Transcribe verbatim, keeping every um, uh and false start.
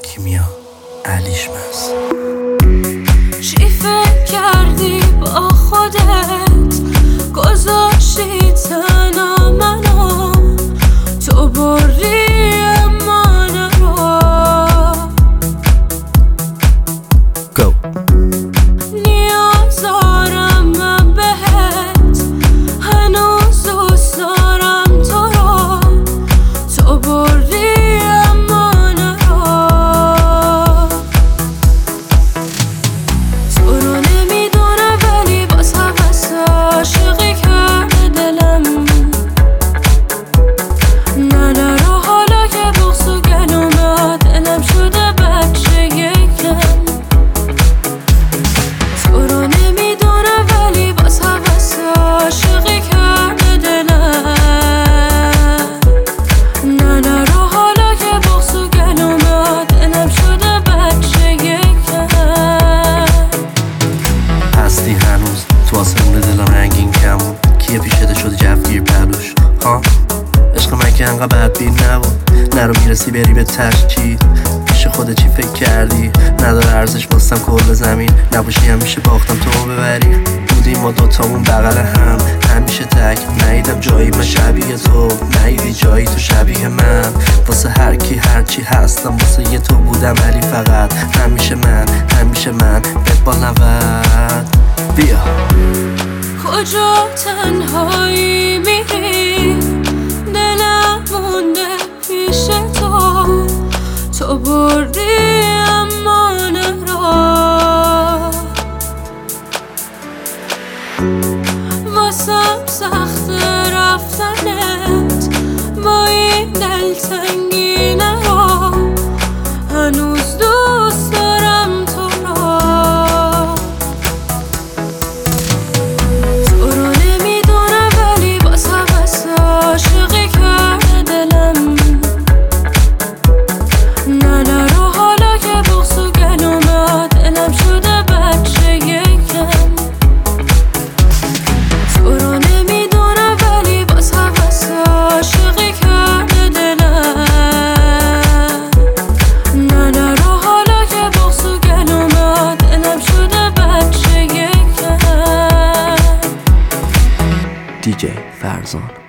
کیمیا علیشمس. چی فکر کردی با خودت گذاشتی تنها منو، تو بری من رو Go. نیاز دارم من بهت، هنوز دوست دارم تو رو، تو بری من رو. تو رو نمیدونه ولی باز حوث عاشقی کرده دلم. نه نرو حالا که بغض و گلومه دلم شده بچه یکم. تو رو نمیدونه ولی باز حوث عاشقی کرده دلم. نه نرو حالا که بغض و گلومه دلم شده بچه یکم. هستی هنوز تو آسمون دلم رنگین کمون، کیه پیشته شده جفگیر پلوش ها؟ عشق من که انقدر بدبین نبود، نرو میرسی بری به تشت. چی پیش خودت چی فکر کردی؟ نداره ارزش باستم کل زمین، نباشی همیشه باختم تو ببری. بودیم ما دوتامون بغل هم همیشه تک، ندیدم جایی من شبیه تو، ندیدی جایی تو شبیه من. واسه هر کی هر چی هستم واسه یه تو بودم، ولی فقط همیشه من همیشه من بهت با نود. بیا کجا تنهایی میری، دلم مونده پیش تو، تو بردی امان را. واسم سخت رفتنت با این دلتنگی نرو، هنوز دوست دارم تو را. تو رو نمیدونه ولی باز حوث عاشقی کرده دلم. نه نرو حالا که بغض و گلومه دلم شده بچه یکم. تو رو نمیدونه ولی باز حوث عاشقی کرده دلم. نه نرو حالا که بغض و گلومه دلم شده بچه یکم. دی جی فرزان.